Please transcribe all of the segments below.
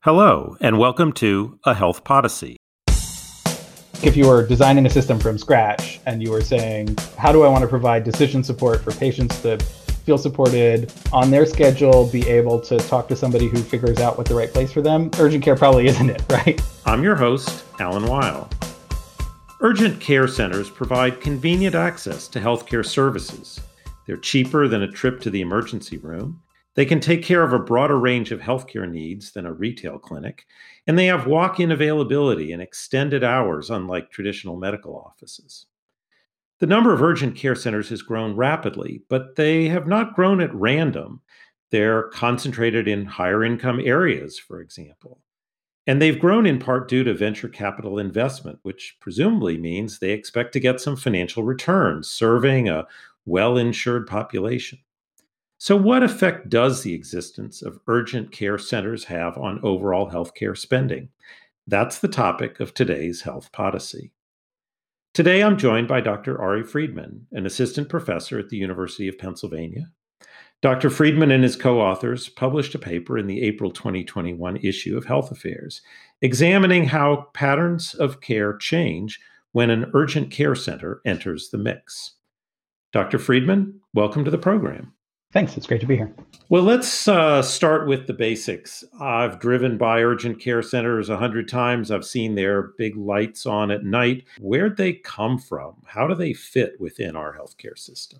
Hello, and welcome to A Health Podyssey. If you were designing a system from scratch and you were saying, how do I want to provide decision support for patients to feel supported on their schedule, be able to talk to somebody who figures out what the right place for them, urgent care probably isn't it, right? I'm your host, Alan Weil. Urgent care centers provide convenient access to healthcare services. They're cheaper than a trip to the emergency room. They can take care of a broader range of healthcare needs than a retail clinic, and they have walk-in availability and extended hours, unlike traditional medical offices. The number of urgent care centers has grown rapidly, but they have not grown at random. They're concentrated in higher income areas, for example. And they've grown in part due to venture capital investment, which presumably means they expect to get some financial returns, serving a well-insured population. So, what effect does the existence of urgent care centers have on overall healthcare spending? That's the topic of today's Health Podyssey. Today, I'm joined by Dr. Ari Friedman, an assistant professor at the University of Pennsylvania. Dr. Friedman and his co-authors published a paper in the April 2021 issue of Health Affairs, examining how patterns of care change when an urgent care center enters the mix. Dr. Friedman, welcome to the program. Thanks. It's great to be here. Well, let's start with the basics. I've driven by urgent care centers 100 times. I've seen their big lights on at night. Where'd they come from? How do they fit within our healthcare system?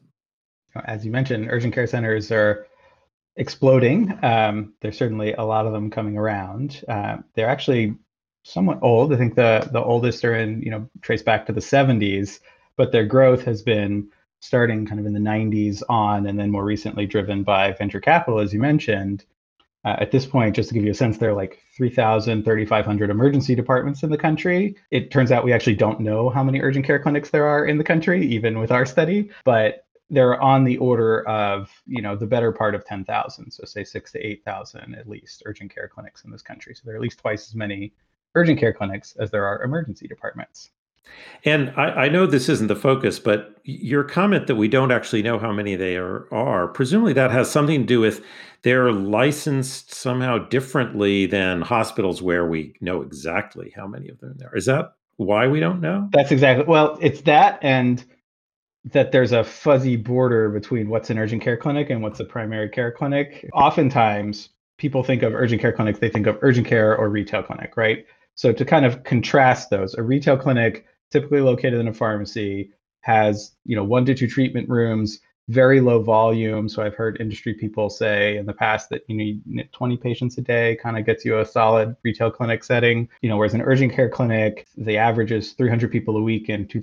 As you mentioned, urgent care centers are exploding. There's certainly a lot of them coming around. They're actually somewhat old. I think the oldest are trace back to the 70s, but their growth has been starting kind of in the 90s on, and then more recently driven by venture capital, as you mentioned. At this point, just to give you a sense, there are like 3,000, 3,500 emergency departments in the country. It turns out we actually don't know how many urgent care clinics there are in the country, even with our study, but they're on the order of, the better part of 10,000. So say 6,000 to 8,000 at least urgent care clinics in this country. So there are at least twice as many urgent care clinics as there are emergency departments. And I know this isn't the focus, but your comment that we don't actually know how many they are, presumably that has something to do with they're licensed somehow differently than hospitals where we know exactly how many of them there are. Is that why we don't know? That's exactly. Well, it's that, and that there's a fuzzy border between what's an urgent care clinic and what's a primary care clinic. Oftentimes, people think of urgent care clinics, they think of urgent care or retail clinic, right? So to kind of contrast those, a retail clinic typically located in a pharmacy has, 1 to 2 treatment rooms, very low volume. So I've heard industry people say in the past that you need 20 patients a day kind of gets you a solid retail clinic setting. Whereas an urgent care clinic, the average is 300 people a week in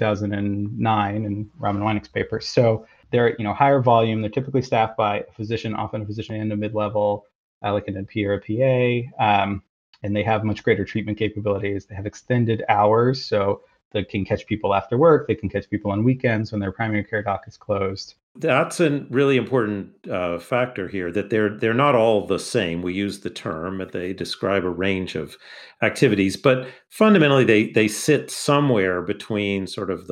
2009 in Raman Weinig's paper. So they're, higher volume. They're typically staffed by a physician, often a physician and a mid-level, like an NP or a PA. And they have much greater treatment capabilities. They have extended hours, so they can catch people after work. They can catch people on weekends when their primary care doc is closed. That's a really important factor here, that they're not all the same. We use the term, but they describe a range of activities. But fundamentally, they sit somewhere between sort of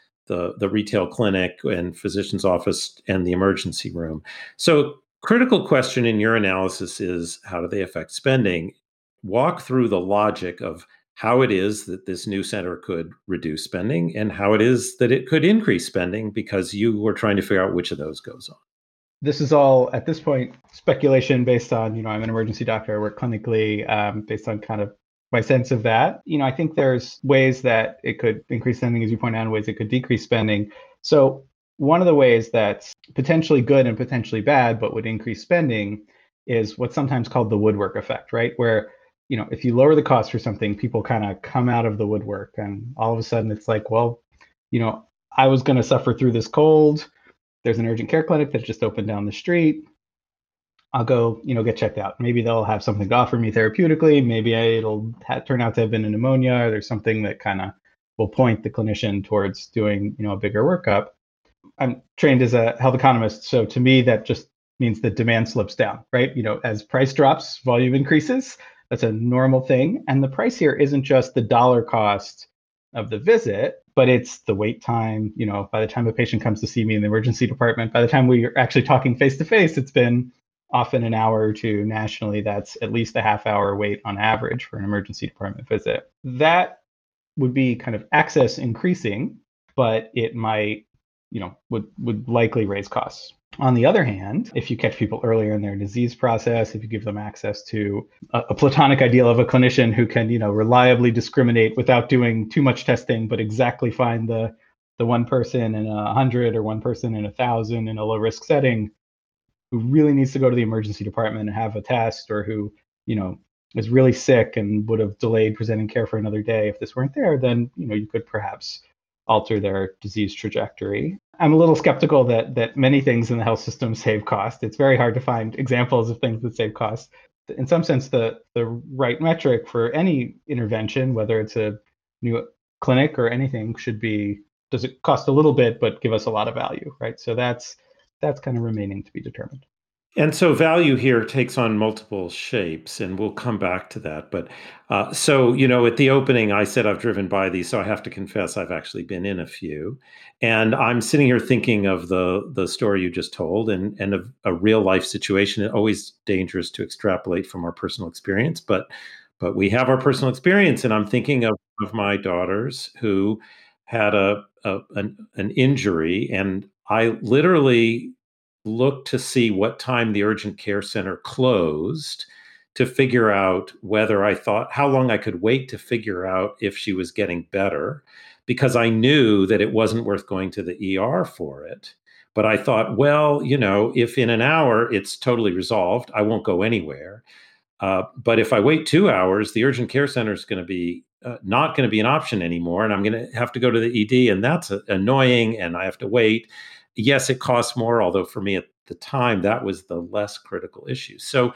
the retail clinic and physician's office and the emergency room. So critical question in your analysis is, how do they affect spending? Walk through the logic of how it is that this new center could reduce spending and how it is that it could increase spending, because you were trying to figure out which of those goes on. This is all, at this point, speculation based on, I'm an emergency doctor, I work clinically, based on kind of my sense of that. I think there's ways that it could increase spending, as you point out, ways it could decrease spending. So one of the ways that's potentially good and potentially bad, but would increase spending, is what's sometimes called the woodwork effect, right? Where if you lower the cost for something, people kind of come out of the woodwork, and all of a sudden it's like, well, I was going to suffer through this cold. There's an urgent care clinic that just opened down the street. I'll go, get checked out. Maybe they'll have something to offer me therapeutically. Maybe it'll turn out to have been a pneumonia, or there's something that kind of will point the clinician towards doing, a bigger workup. I'm trained as a health economist, so to me that just means that demand slips down, right? As price drops, volume increases. That's a normal thing. And the price here isn't just the dollar cost of the visit, but it's the wait time. By the time a patient comes to see me in the emergency department, by the time we are actually talking face to face, it's been often an hour or two. Nationally, that's at least a half hour wait on average for an emergency department visit. That would be kind of access increasing, but it might, would likely raise costs. On the other hand, if you catch people earlier in their disease process, if you give them access to a platonic ideal of a clinician who can, reliably discriminate without doing too much testing, but exactly find the one person in 100 or one person in 1,000 in a low risk setting who really needs to go to the emergency department and have a test, or who, is really sick and would have delayed presenting care for another day if this weren't there, then, you could perhaps alter their disease trajectory. I'm a little skeptical that many things in the health system save cost. It's very hard to find examples of things that save cost. In some sense, the right metric for any intervention, whether it's a new clinic or anything, should be, does it cost a little bit but give us a lot of value, right? So that's kind of remaining to be determined. And so value here takes on multiple shapes, and we'll come back to that. But so, at the opening, I said I've driven by these, so I have to confess I've actually been in a few. And I'm sitting here thinking of the story you just told, and of a real life situation. It's always dangerous to extrapolate from our personal experience, but we have our personal experience. And I'm thinking of my daughters who had an injury, and I literally looked to see what time the urgent care center closed to figure out whether I thought how long I could wait to figure out if she was getting better, because I knew that it wasn't worth going to the ER for it. But I thought, well, if in an hour it's totally resolved, I won't go anywhere. But if I wait 2 hours, the urgent care center is going to be not going to be an option anymore, and I'm going to have to go to the ED, and that's annoying, and I have to wait. Yes, it costs more, although for me at the time, that was the less critical issue. So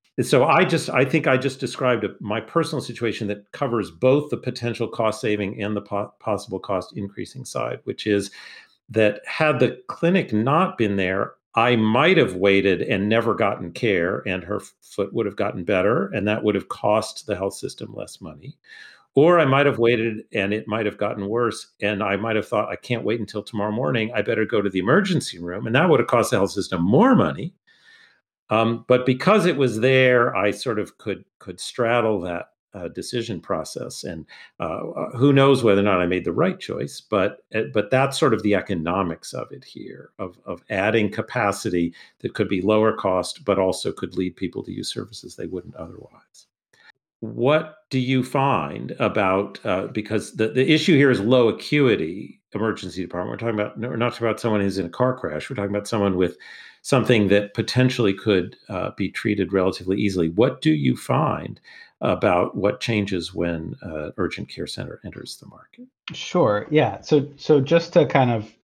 I think I just described my personal situation that covers both the potential cost saving and the possible cost increasing side, which is that had the clinic not been there, I might have waited and never gotten care, and her foot would have gotten better, and that would have cost the health system less money. Or I might have waited and it might have gotten worse. And I might have thought, I can't wait until tomorrow morning. I better go to the emergency room. And that would have cost the health system more money. But because it was there, I sort of could straddle that decision process. And who knows whether or not I made the right choice. But that's sort of the economics of it here, of adding capacity that could be lower cost, but also could lead people to use services they wouldn't otherwise. What do you find about, because the issue here is low acuity emergency department. We're not talking about someone who's in a car crash. We're talking about someone with something that potentially could be treated relatively easily. What do you find about what changes when urgent care center enters the market? Sure. Yeah. So just to kind of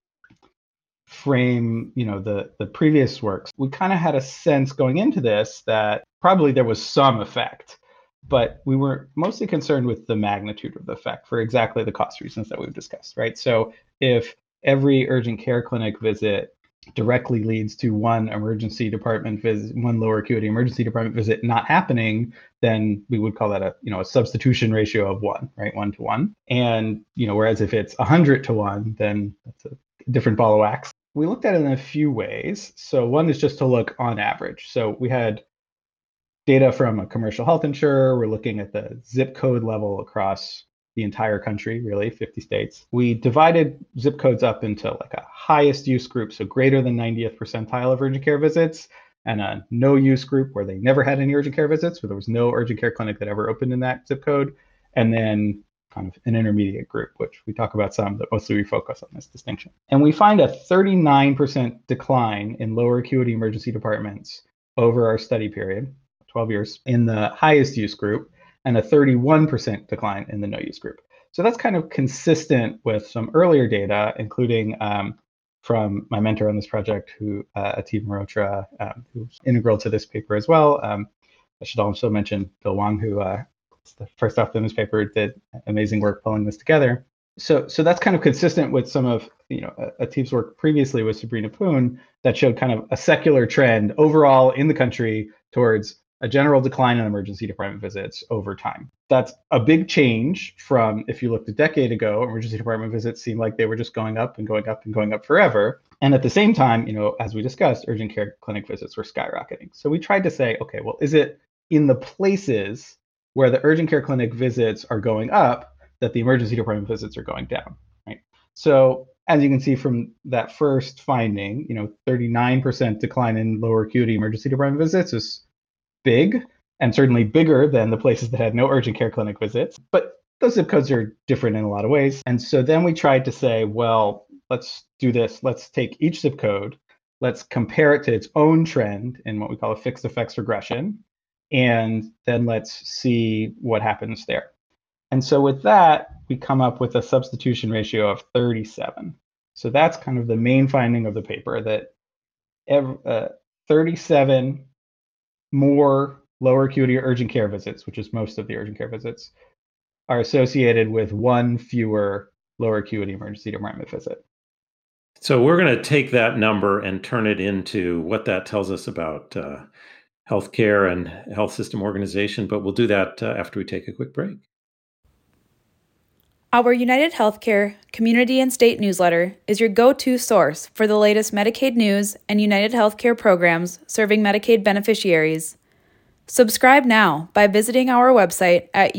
frame, the previous works, we kind of had a sense going into this that probably there was some effect, but we were mostly concerned with the magnitude of the effect for exactly the cost reasons that we've discussed, right? So if every urgent care clinic visit directly leads to one emergency department visit, one lower acuity emergency department visit not happening, then we would call that a substitution ratio of 1, right? 1 to 1. And, whereas if it's 100 to 1, then that's a different ball of wax. We looked at it in a few ways. So one is just to look on average. So we had data from a commercial health insurer. We're looking at the zip code level across the entire country, really, 50 states. We divided zip codes up into like a highest use group, so greater than 90th percentile of urgent care visits, and a no use group where they never had any urgent care visits, where there was no urgent care clinic that ever opened in that zip code, and then kind of an intermediate group, which we talk about some, but mostly we focus on this distinction. And we find a 39% decline in lower acuity emergency departments over our study period, 12 years, in the highest use group, and a 31% decline in the no use group. So that's kind of consistent with some earlier data, including from my mentor on this project, Ateeb Mehrotra, who's integral to this paper as well. I should also mention Bill Wang, who the first author in this paper, did amazing work pulling this together. So that's kind of consistent with some of Ateeb's work previously with Sabrina Poon that showed kind of a secular trend overall in the country towards a general decline in emergency department visits over time. That's a big change from if you looked a decade ago, emergency department visits seemed like they were just going up and going up and going up forever. And at the same time, as we discussed, urgent care clinic visits were skyrocketing. So we tried to say, okay, well, is it in the places where the urgent care clinic visits are going up that the emergency department visits are going down, right? So as you can see from that first finding, 39% decline in lower acuity emergency department visits is big, and certainly bigger than the places that had no urgent care clinic visits. But those zip codes are different in a lot of ways. And so then we tried to say, well, let's do this. Let's take each zip code, let's compare it to its own trend in what we call a fixed effects regression, and then let's see what happens there. And so with that, we come up with a substitution ratio of 37. So that's kind of the main finding of the paper, that 37 more lower acuity urgent care visits, which is most of the urgent care visits, are associated with one fewer lower acuity emergency department visit. So we're going to take that number and turn it into what that tells us about healthcare and health system organization, but we'll do that after we take a quick break. Our United Healthcare community and state newsletter is your go-to source for the latest Medicaid news and United Healthcare programs serving Medicaid beneficiaries. Subscribe now by visiting our website at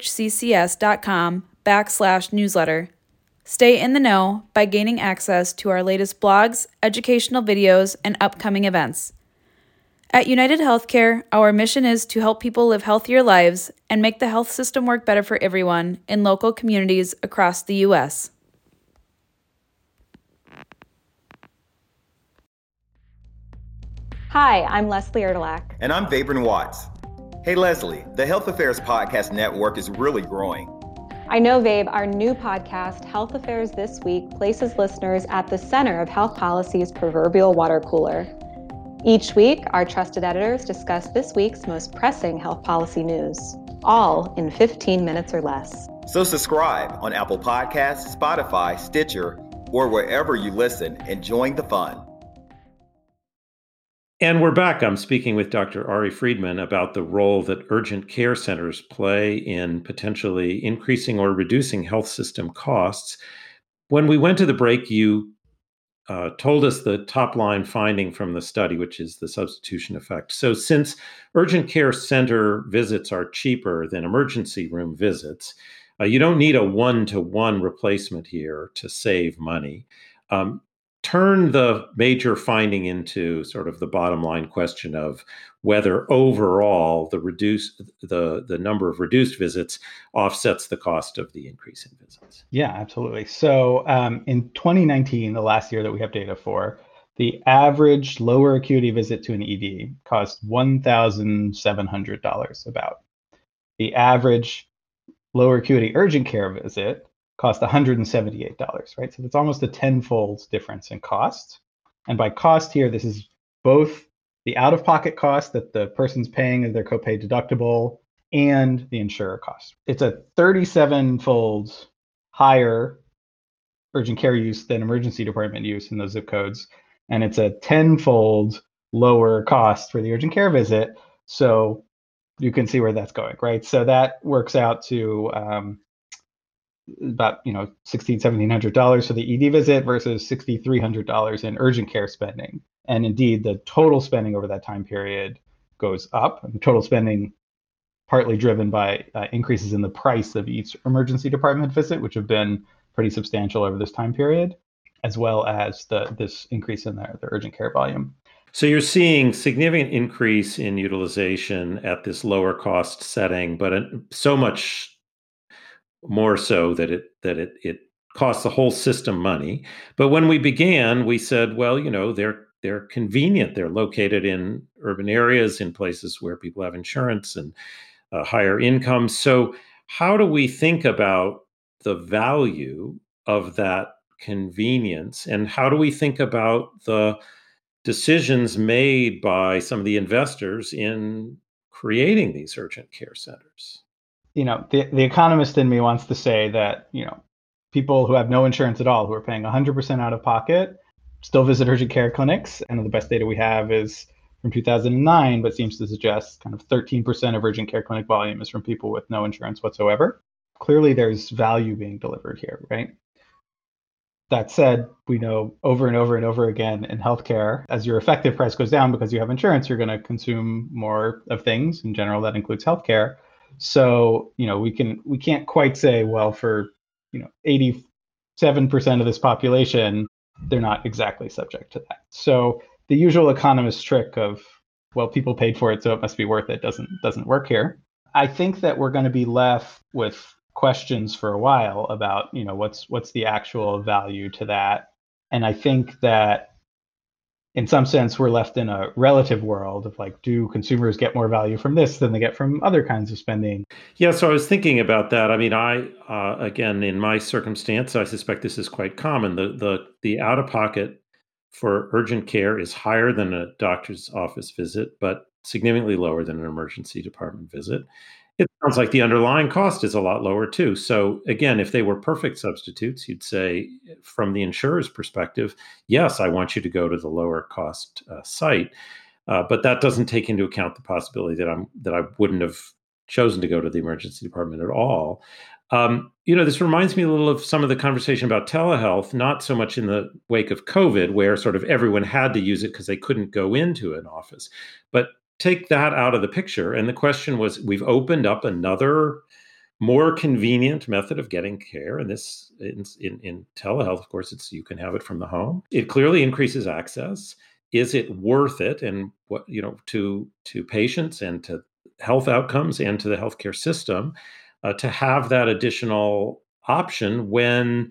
uhccs.com/newsletter. Stay in the know by gaining access to our latest blogs, educational videos, and upcoming events. At United Healthcare, our mission is to help people live healthier lives and make the health system work better for everyone in local communities across the U.S. Hi, I'm Leslie Erdelak. And I'm Vabren Watts. Hey, Leslie, the Health Affairs Podcast Network is really growing. I know, Vabe, our new podcast, Health Affairs This Week, places listeners at the center of health policy's proverbial water cooler. Each week, our trusted editors discuss this week's most pressing health policy news, all in 15 minutes or less. So subscribe on Apple Podcasts, Spotify, Stitcher, or wherever you listen and join the fun. And we're back. I'm speaking with Dr. Ari Friedman about the role that urgent care centers play in potentially increasing or reducing health system costs. When we went to the break, you told us the top line finding from the study, which is the substitution effect. So since urgent care center visits are cheaper than emergency room visits, you don't need a one-to-one replacement here to save money. Turn the major finding into sort of the bottom line question of whether overall the number of reduced visits offsets the cost of the increase in visits. Yeah, absolutely. So in 2019, the last year that we have data for, the average lower acuity visit to an ED cost $1,700 about. The average lower acuity urgent care visit cost $178, right? So that's almost a tenfold difference in cost. And by cost here, this is both the out-of-pocket cost that the person's paying as their copay deductible and the insurer cost. It's a 37-fold higher urgent care use than emergency department use in those zip codes. And it's a 10-fold lower cost for the urgent care visit. So you can see where that's going, right? So that works out to about $1,600-$1,700 for the ED visit versus $6,300 in urgent care spending. And indeed, the total spending over that time period goes up. And total spending partly driven by increases in the price of each emergency department visit, which have been pretty substantial over this time period, as well as this increase in the urgent care volume. So you're seeing significant increase in utilization at this lower cost setting, but so much more so that it costs the whole system money. But when we began, we said, well, they're convenient. They're located in urban areas, in places where people have insurance and higher income. So how do we think about the value of that convenience? And how do we think about the decisions made by some of the investors in creating these urgent care centers? The economist in me wants to say that, people who have no insurance at all, who are paying 100% out of pocket, still visit urgent care clinics. And the best data we have is from 2009, but seems to suggest kind of 13% of urgent care clinic volume is from people with no insurance whatsoever. Clearly, there's value being delivered here, right? That said, we know over and over and over again in healthcare, as your effective price goes down because you have insurance, you're going to consume more of things. In general, that includes healthcare. So, we can't quite say, well, for 87% of this population, they're not exactly subject to that. So the usual economist trick of, well, people paid for it, so it must be worth it, doesn't work here. I think that we're going to be left with questions for a while about, what's the actual value to that. And I think that in some sense, we're left in a relative world of like, do consumers get more value from this than they get from other kinds of spending? Yeah, so I was thinking about that. I mean, again, in my circumstance, I suspect this is quite common. The out-of-pocket for urgent care is higher than a doctor's office visit, but significantly lower than an emergency department visit. It sounds like the underlying cost is a lot lower too. So again, if they were perfect substitutes, you'd say from the insurer's perspective, yes, I want you to go to the lower cost site. But that doesn't take into account the possibility that I wouldn't have chosen to go to the emergency department at all. This reminds me a little of some of the conversation about telehealth, not so much in the wake of COVID, where sort of everyone had to use it because they couldn't go into an office. But take that out of the picture. And the question was, we've opened up another more convenient method of getting care. And this in telehealth, of course, you can have it from the home. It clearly increases access. Is it worth it? And what, to patients and to health outcomes and to the healthcare system to have that additional option when,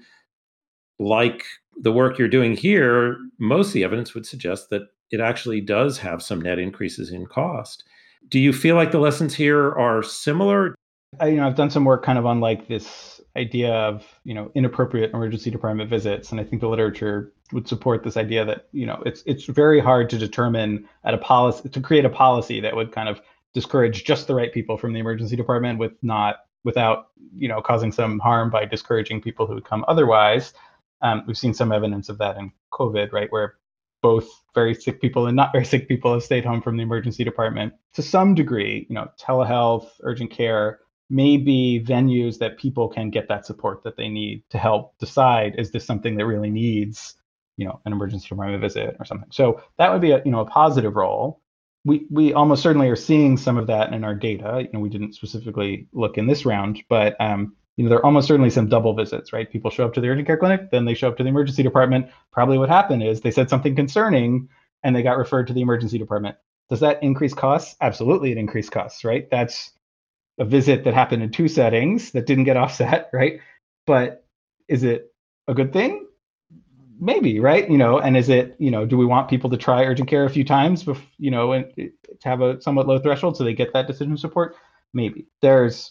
like the work you're doing here, most of the evidence would suggest that it actually does have some net increases in cost. Do you feel like the lessons here are similar? I've done some work kind of on like this idea of, inappropriate emergency department visits. And I think the literature would support this idea that, it's very hard to determine to create a policy that would kind of discourage just the right people from the emergency department without, causing some harm by discouraging people who would come otherwise. We've seen some evidence of that in COVID, right, where both very sick people and not very sick people have stayed home from the emergency department. To some degree, telehealth, urgent care may be venues that people can get that support that they need to help decide, is this something that really needs, an emergency department visit or something. So that would be a positive role. We almost certainly are seeing some of that in our data. We didn't specifically look in this round, but there are almost certainly some double visits, right? People show up to the urgent care clinic, then they show up to the emergency department. Probably what happened is they said something concerning and they got referred to the emergency department. Does that increase costs? Absolutely, it increased costs, right? That's a visit that happened in two settings that didn't get offset, right? But is it a good thing? Maybe, right? And is it, do we want people to try urgent care a few times, and to have a somewhat low threshold so they get that decision support? Maybe. There's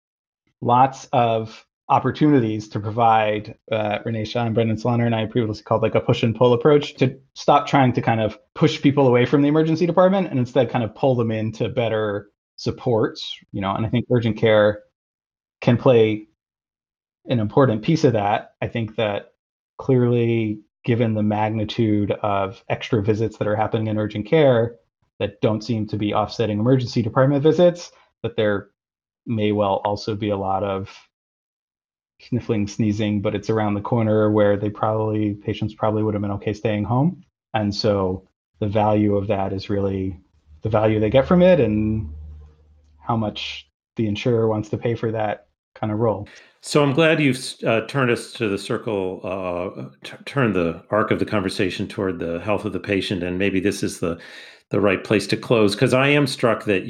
lots of opportunities to provide, Renee Shah and Brendan Solana and I previously called like a push and pull approach, to stop trying to kind of push people away from the emergency department and instead kind of pull them into better supports, and I think urgent care can play an important piece of that. I think that clearly, given the magnitude of extra visits that are happening in urgent care that don't seem to be offsetting emergency department visits, that there may well also be a lot of sniffling, sneezing, but it's around the corner where patients probably would have been okay staying home. And so the value of that is really the value they get from it and how much the insurer wants to pay for that kind of role. So I'm glad you've turned us to the circle, turned the arc of the conversation toward the health of the patient, and maybe this is the right place to close, because I am struck that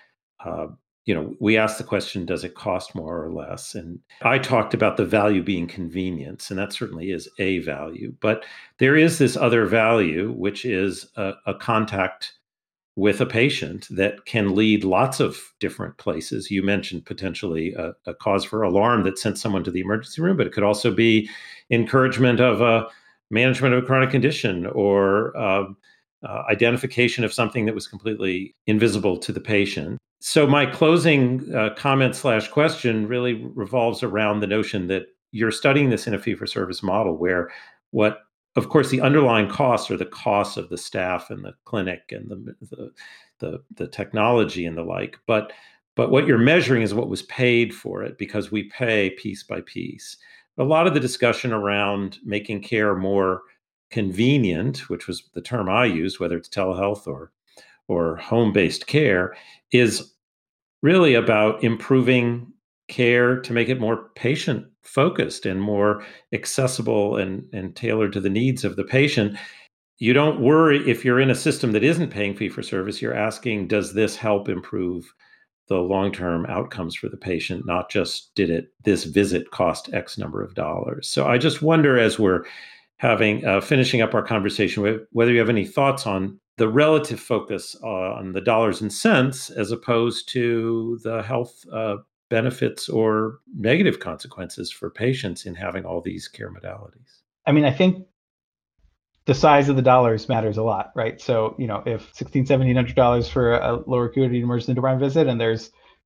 we asked the question, does it cost more or less? And I talked about the value being convenience, and that certainly is a value. But there is this other value, which is a contact with a patient that can lead lots of different places. You mentioned potentially a cause for alarm that sent someone to the emergency room, but it could also be encouragement of a management of a chronic condition or identification of something that was completely invisible to the patient. So my closing comment/question really revolves around the notion that you're studying this in a fee-for-service model where what of course, the underlying costs are the costs of the staff and the clinic and the technology and the like. But what you're measuring is what was paid for it, because we pay piece by piece. A lot of the discussion around making care more convenient, which was the term I used, whether it's telehealth or home-based care, is really about improving care to make it more patient-focused and more accessible and tailored to the needs of the patient. You don't worry if you're in a system that isn't paying fee-for-service. You're asking, does this help improve the long-term outcomes for the patient, not just this visit cost X number of dollars. So I just wonder, as we're finishing up our conversation, whether you have any thoughts on the relative focus on the dollars and cents as opposed to the health benefits or negative consequences for patients in having all these care modalities. I mean, I think the size of the dollars matters a lot, right? So, if $1,600, $1,700 for a lower acuity emergency department visit and there's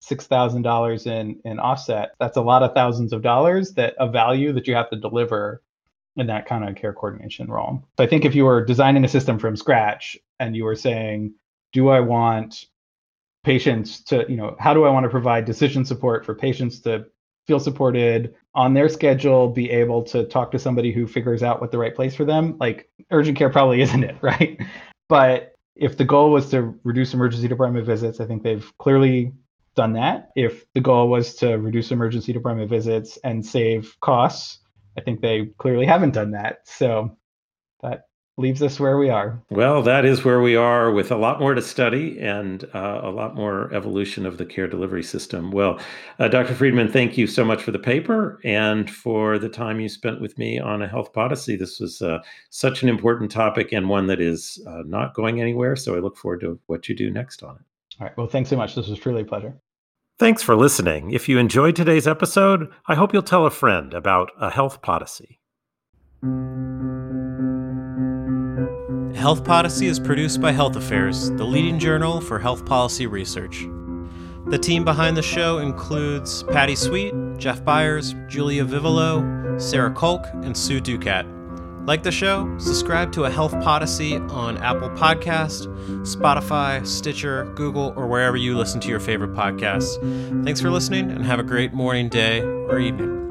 $6,000 in offset, that's a lot of thousands of dollars of value that you have to deliver in that kind of care coordination role. So I think if you were designing a system from scratch and you were saying, do I want patients to, how do I want to provide decision support for patients to feel supported on their schedule, be able to talk to somebody who figures out what the right place for them? Like, urgent care probably isn't it, right? But if the goal was to reduce emergency department visits, I think they've clearly done that. If the goal was to reduce emergency department visits and save costs, I think they clearly haven't done that. So that leaves us where we are. Well, that is where we are, with a lot more to study and a lot more evolution of the care delivery system. Well, Dr. Friedman, thank you so much for the paper and for the time you spent with me on a health policy. This was such an important topic and one that is not going anywhere. So I look forward to what you do next on it. All right. Well, thanks so much. This was truly a pleasure. Thanks for listening. If you enjoyed today's episode, I hope you'll tell a friend about a health policy. Health Policy is produced by Health Affairs, the leading journal for health policy research. The team behind the show includes Patty Sweet, Jeff Byers, Julia Vivolo, Sarah Kolk, and Sue Ducat. Like the show? Subscribe to A Health Policy on Apple Podcasts, Spotify, Stitcher, Google, or wherever you listen to your favorite podcasts. Thanks for listening, and have a great morning, day, or evening.